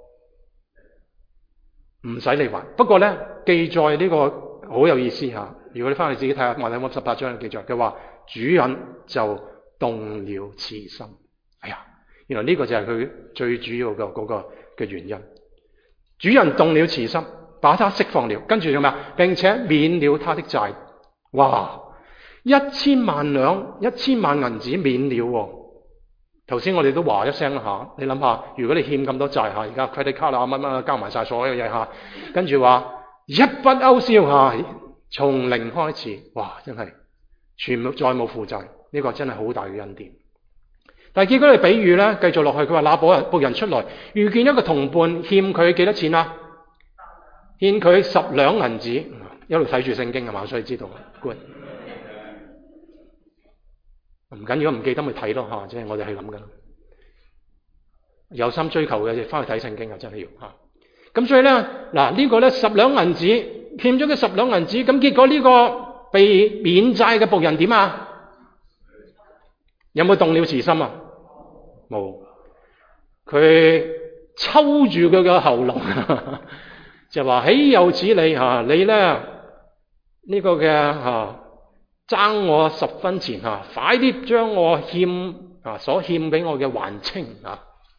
唔使你還。不過咧，記載呢個好有意思嚇。如果你翻去自己睇下，馬太福音18章嘅記載，佢話主人就動了慈心。哎呀，原來呢個就係佢最主要嘅嗰個嘅原因。主人動了慈心，把他釋放了，跟住做咩啊？並且免了他的債。哇！1000萬兩，1000萬銀子免了喎。頭先我哋都話一聲啦嚇，你諗下，如果你欠咁多債嚇，而家 credit card 啊乜乜交埋晒所有嘢嚇，跟住話一筆勾銷嚇，從零開始，哇！真係全部再冇負債，呢個真係好大嘅恩典。但係結果你比喻咧，繼續落去，佢話那僕人出來，遇見一個同伴欠佢幾多錢啊？欠佢10兩銀子，一路睇住聖經係嘛，所以知道。good， 唔緊要，唔記得咪睇咯嚇，即係我哋係咁噶。有心追求嘅，就翻去睇聖經啊，真係要嚇。咁所以咧，嗱呢個咧10兩銀子，欠咗佢10兩銀子，咁結果呢個被免債嘅僕人點啊？有冇動了慈心啊？冇，佢抽住佢嘅喉嚨。就話豈有此理嚇！你咧呢個嘅爭我10分錢嚇，快啲將我所欠俾我嘅還清嚇。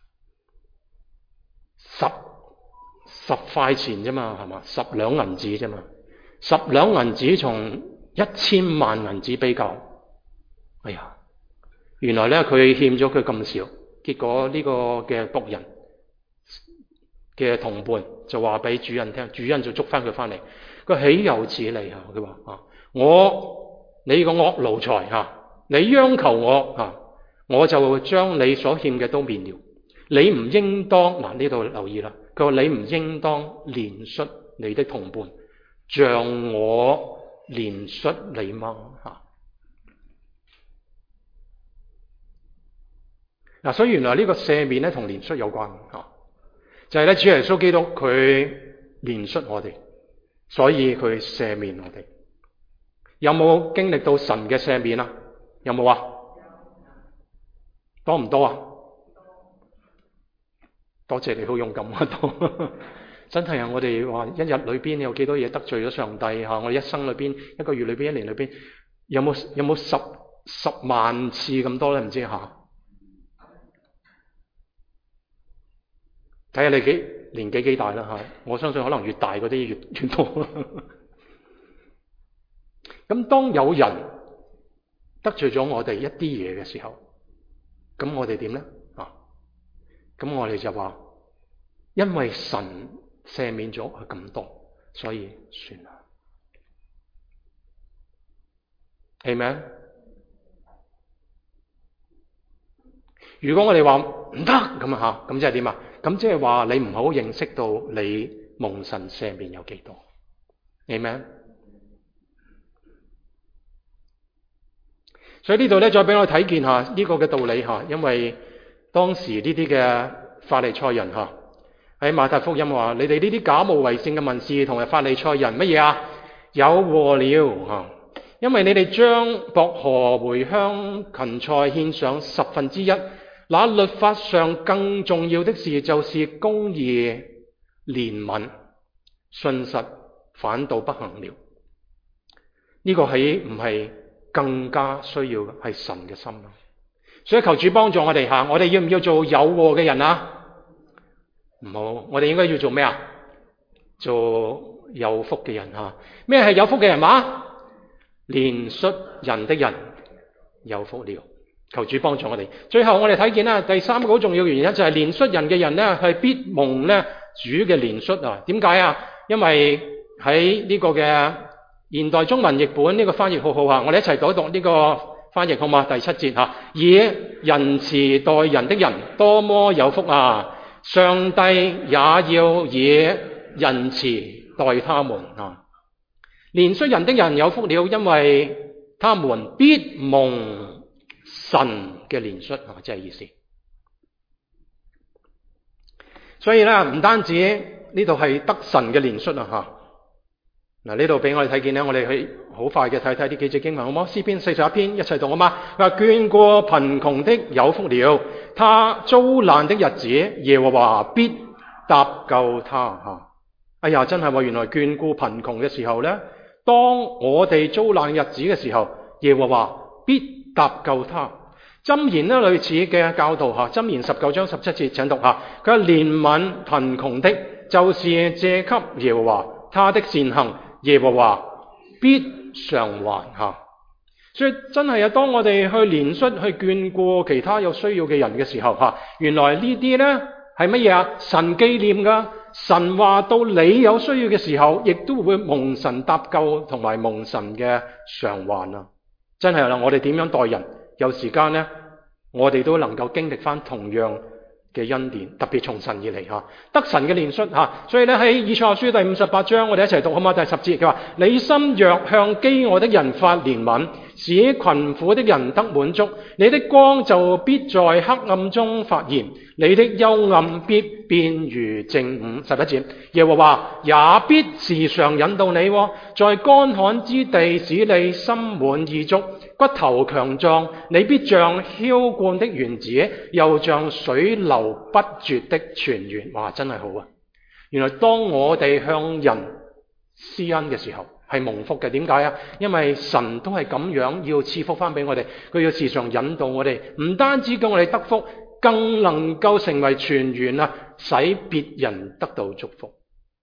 十塊錢啫嘛，係嘛？10兩銀子啫嘛，10兩銀子從1000萬銀子比較，哎呀，原來咧佢欠咗佢咁少，結果呢個嘅僕人嘅同伴就話俾主人聽，主人就捉翻佢翻嚟。佢豈有此理啊！佢話你個惡奴才嚇，你央求我我就將你所欠嘅都免了。你唔應當嗱，呢度留意啦。佢話你唔應當憐恤你的同伴，像我憐恤你嗎？嗱，所以原來呢個赦免咧同憐恤有關嚇。就係咧，主耶穌基督佢憐恤我哋，所以佢赦免我哋。有冇經歷到神嘅赦免啊？有冇啊？多唔多啊？多謝你好勇敢啊！多真係啊！我哋話一日裏邊有幾多嘢得罪咗上帝嚇？我哋一生裏邊、一個月裏邊、一年裏邊，有冇十萬次咁多咧？唔知嚇。 睇下你年紀幾大啦嚇，我相信可能越大嗰啲越多。咁當有人得罪咗我哋一啲嘢嘅時候，咁我哋點咧？咁我哋就話，因為神赦免咗佢咁多，所以算啦。係咪？如果我哋話唔得咁啊嚇，咁即係點啊？咁即係話你唔好認識到你蒙神赦免有幾多。係咪？所以呢度咧，再俾我睇見下呢個嘅道理嚇，因為當時呢啲嘅法利賽人嚇喺馬太福音話：你哋呢啲假冒為善嘅文士同埋法利賽人乜嘢啊？有禍了嚇！因為你哋將薄荷、茴香、芹菜獻上1/10，那律法上更重要的事就是公義、憐憫、信實，反倒不行了。呢個係唔係更加需要嘅係神嘅心咯？所以求主幫助我哋嚇，我哋要唔要做有禍嘅人啊？唔好，我哋應該要做咩啊？做有福嘅人嚇。咩係有福嘅人嘛？憐恤人的人有福了。求主幫助我哋。最後我哋睇見啦，第三個好重要嘅原因就係憐恤人嘅人呢係必蒙呢主嘅憐恤啊。點解啊？因為喺呢個嘅現代中文譯本呢個翻譯好好啊！我哋一齊讀一讀呢個翻譯好嘛？第7節嚇，以仁慈待人的人多麼有福啊！上帝也要以仁慈待他們啊！憐恤人的人有福了，因為他們必蒙神嘅憐恤啊！即係意思。所以咧，唔單止呢度係得神嘅憐恤啊嚇。嗱，呢度俾我哋睇見咧，我哋去好快嘅睇睇呢幾節經文好冇？詩篇41篇一齊讀好嘛？話眷顧貧窮的有福了，他遭難的日子，耶和華必搭救他嚇。哎呀，真係喎！原來眷顧貧窮嘅時候咧，當我哋遭難日子嘅時候，耶和華必搭救他。箴言呢類似嘅教導嚇，箴言19章17節請讀下。佢話憐憫貧窮的，就是借給耶和華，他的善行，耶和華必償還嚇。所以真係啊，當我哋去憐恤、去眷顧其他有需要嘅人嘅時候嚇，原來呢啲呢係乜嘢啊？神紀念㗎。神話到你有需要嘅時候，亦都會蒙神搭救同埋蒙神嘅償還啊！真係啦，我哋點樣待人，有時間呢，我哋都能夠經歷翻同樣嘅恩典，特別從神而嚟嚇，得神嘅憐恤嚇。所以咧喺以賽亞書第58章，我哋一齊讀好嘛？第10節佢話：你心若向飢餓的人發憐憫，使窮苦的人得滿足，你的光就必在黑暗中發現，你的幽暗必變如正午。11節，耶和華也必時常引導你，在乾旱之地使你心滿意足，骨頭強壯，你必像澆灌的園子，又像水流不絕的泉源。哇，真係好啊！原來當我哋向人施恩嘅時候係蒙福嘅。點解啊？因為神都係咁樣要賜福翻俾我哋，佢要時常引導我哋，唔單止叫我哋得福，更能夠成為泉源啊，使別人得到祝福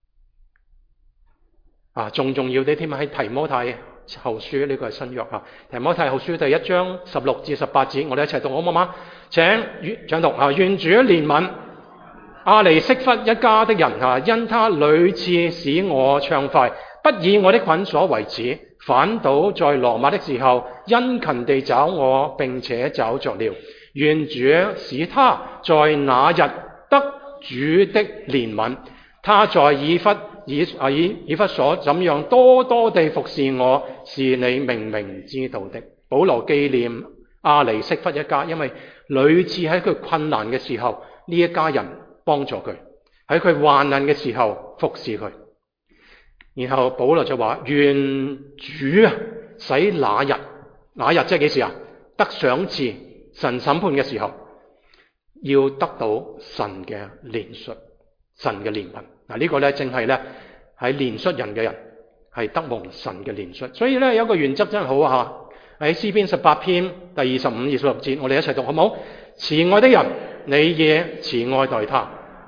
啊！仲重要啲添啊，喺提摩太後書，呢個係新約啊，提摩太後書第1章16至18節，我哋一齊讀好唔好嘛？請讀啊！願主憐憫阿尼色弗一家的人啊，因他屢次使我暢快，不以我的捆鎖為恥，反倒在羅馬的時候殷勤地找我，並且找着了。願主使他在那日得主的憐憫，他在以弗所怎樣多多地服侍我，是你明明知道的。保羅紀念阿尼色弗一家，因為屢次喺佢困難嘅時候，呢一家人幫助佢，喺佢患難嘅時候服侍佢。然後保羅就話：願主啊，使那日即係幾時啊？得賞賜，神審判嘅時候，要得到神嘅憐恤，神嘅憐憫。嗱，呢個咧正係咧喺憐恤人嘅人係得蒙神嘅憐恤。所以咧有一個原則真係好啊！喺詩篇18篇第25、26節，我哋一齊讀好唔好？慈愛的人，你以慈愛待他；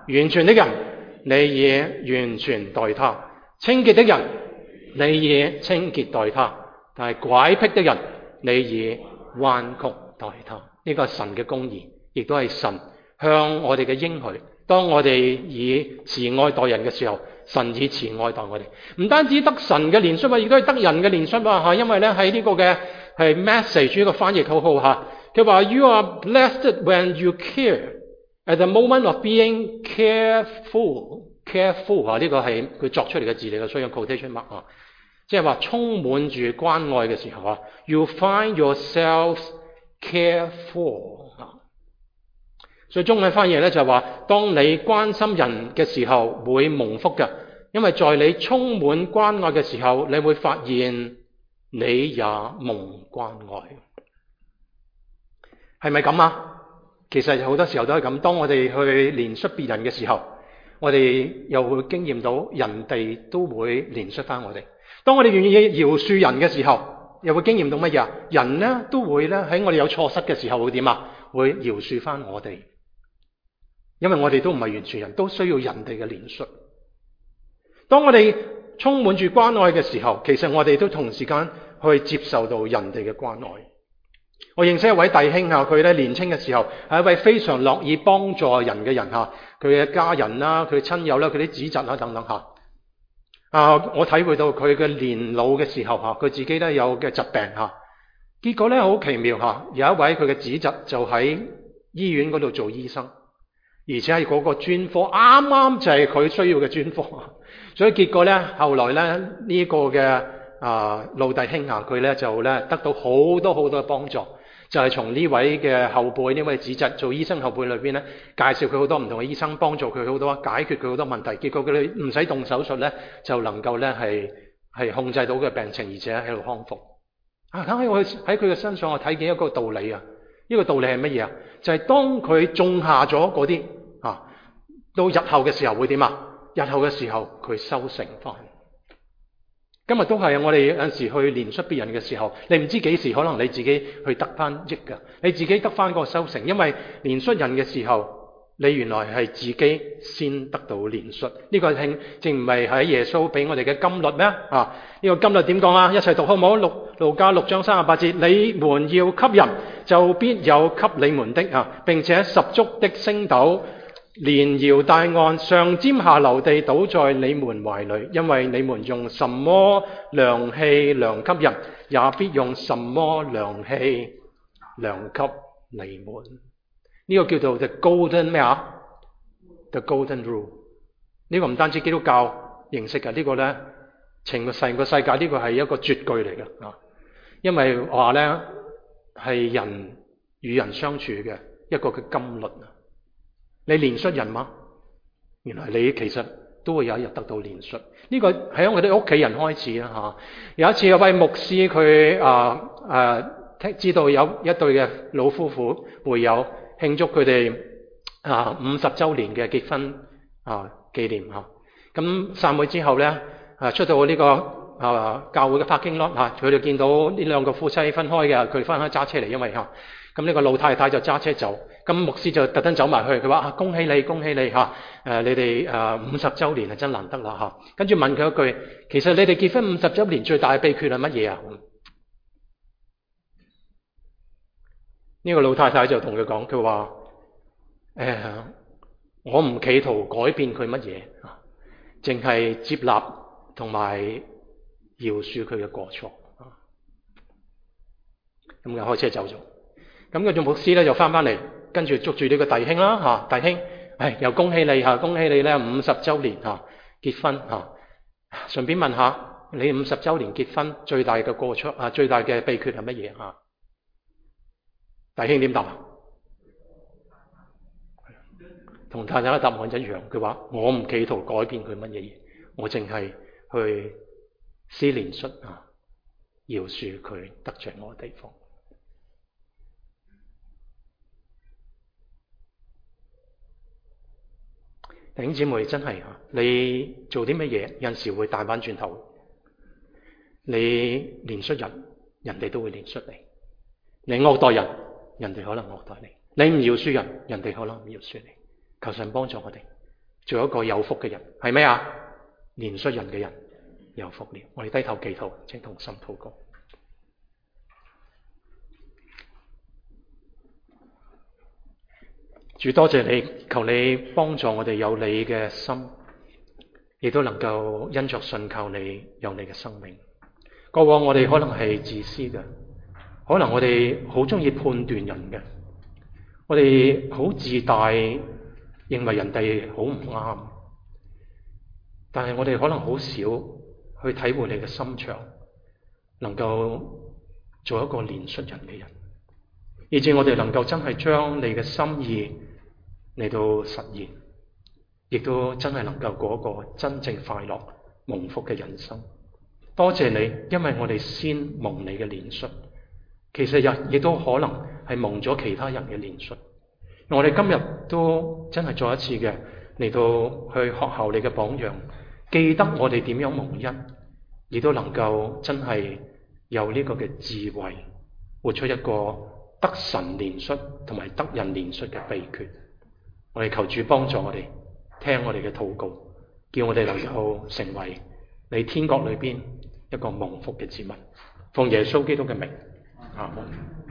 完全的人，你以完全待他；清潔的人，你以清潔待他。但係拐僻的人，你以彎曲待他。呢個係神嘅公義，亦都係神向我哋嘅應許。當我哋以慈愛待人嘅時候，神以慈愛待我哋。唔單止得神嘅憐恤，亦都係得人嘅憐恤啊！因為咧喺呢個嘅係 message 呢個翻譯好好嚇。佢話 You are blessed when you care at the moment of being careful 啊！呢個係佢作出嚟嘅字嚟嘅，所以用 quotation mark 啊。即係話充滿住關愛嘅時候啊 ，you find yourselves careful 啊。所以中文翻譯咧就係話，當你關心人嘅時候會蒙福嘅，因為在你充滿關愛嘅時候，你會發現你也蒙關愛。係咪咁啊？其實好多時候都係咁。當我哋去憐恤別人嘅時候，我哋又會經驗到人哋都會憐恤翻我哋。當我哋願意饒恕人嘅時候，又會經驗到乜嘢？人呢都會咧喺我哋有錯失嘅時候會點啊？會饒恕翻我哋，因為我哋都唔係完全人，都需要人哋嘅憐恤。當我哋充滿住關愛嘅時候，其實我哋都同時間去接受到人哋嘅關愛。我認識一位弟兄啊，佢咧年青嘅時候係一位非常樂意幫助人嘅人吓，佢嘅家人啦、佢嘅親友啦、佢啲子侄啊等等吓。我體會到佢嘅年老嘅時候佢自己咧有嘅疾病結果咧好奇妙有一位佢嘅子侄就喺醫院嗰度做醫生，而且係嗰個專科啱啱就係佢需要嘅專科，所以結果咧後來咧呢個嘅老弟兄佢咧就咧得到好多好多嘅幫助。就係從呢位嘅後輩，呢位子侄做醫生後輩裏邊咧，介紹佢好多唔同嘅醫生，幫助佢好多，解決佢好多問題。結果佢哋唔使動手術咧，就能夠咧係控制到佢嘅病情，而且喺度康復。喺佢嘅身上，我睇見一個道理啊！呢個道理係乜嘢啊？就係當佢種下咗嗰啲到日後嘅時候會點啊？日後嘅時候佢收成翻。今日都係我哋有陣時去憐恤別人嘅時候，你唔知幾時可能你自己去得翻益㗎，你自己得翻個收成。因為憐恤人嘅時候，你原來係自己先得到憐恤。呢個正唔係喺耶穌俾我哋嘅金律咩？呢個金律點講啊？一齊讀好唔好？路加6章38節，你們要給人，就必有給你們的並且十足的升斗，連搖帶按，上尖下流地倒在你們懷裏，因為你們用什麼量器量給人，也必用什麼量器量給你們。呢個叫做 the golden 咩啊 ？the golden rule。呢個唔單止基督教認識嘅，呢個咧成個世界呢個係一個絕句嚟嘅因為話咧係人與人相處嘅一個嘅金律。你憐恤人嗎？原來你其實都會有一日得到憐恤。呢個喺我哋屋企人開始啦有一次有位牧師佢知道有一對嘅老夫婦會有慶祝佢哋50週年嘅結婚紀念咁散會之後咧出到呢個教會嘅 parking lot 佢哋見到呢兩個夫妻分開嘅，佢分開揸車嚟，因為咁呢個老太太就揸車走，咁牧師就特登走埋去，佢話恭喜你，恭喜你你哋50週年係真難得啦跟住問佢一句，其實你哋結婚50週年最大嘅秘訣係乜嘢啊？呢個老太太就同佢講，佢話我唔企圖改變佢乜嘢淨係接納同埋饒恕佢嘅過錯咁就開車走咗。咁嗰種牧師咧就翻嚟，跟住捉住呢個弟兄啦弟兄，又恭喜你恭喜你咧50週年結婚順便問下你50週年結婚最大嘅過錯最大嘅秘訣係乜嘢弟兄點答？同太太嘅答案一樣，佢話我唔企圖改變佢乜嘢嘢，我淨係去施憐恤饒恕佢得罪我嘅地方。弟兄姊妹，真係你做啲乜嘢，有陣時會帶翻轉頭。你憐恤人，人哋都會憐恤你；你惡待人，人哋可能惡待你；你唔饒恕人，人哋可能唔饒恕你。求神幫助我哋， 做一個有福嘅人。係咩啊？憐恤人嘅人有福了。我哋低頭祈禱，請同心禱告。主，多謝你，求你幫助我哋有你嘅心，亦都能夠因着信靠你有你嘅生命。過往我哋可能係自私嘅，可能我哋好中意判斷人嘅，我哋好自大，認為人哋好唔啱，但係我哋可能好少去體會你嘅心腸，能夠做一個憐恤人嘅人，以致我哋能夠真係將你嘅心意嚟到實現，亦都真係能夠過一個真正快樂蒙福嘅人生。多謝你，因為我哋先蒙你嘅憐恤，其實亦都可能係蒙咗其他人嘅憐恤。我哋今日都真係再一次嘅嚟到去學效你嘅榜樣，記得我哋點樣蒙恩，亦都能夠真係有呢個嘅智慧，活出一個得神憐恤同埋得人憐恤嘅秘訣。我哋求主幫助我哋，聽我哋嘅禱告，叫我哋能夠成為你天國裏邊一個蒙福嘅子民。奉耶穌基督嘅名，阿門。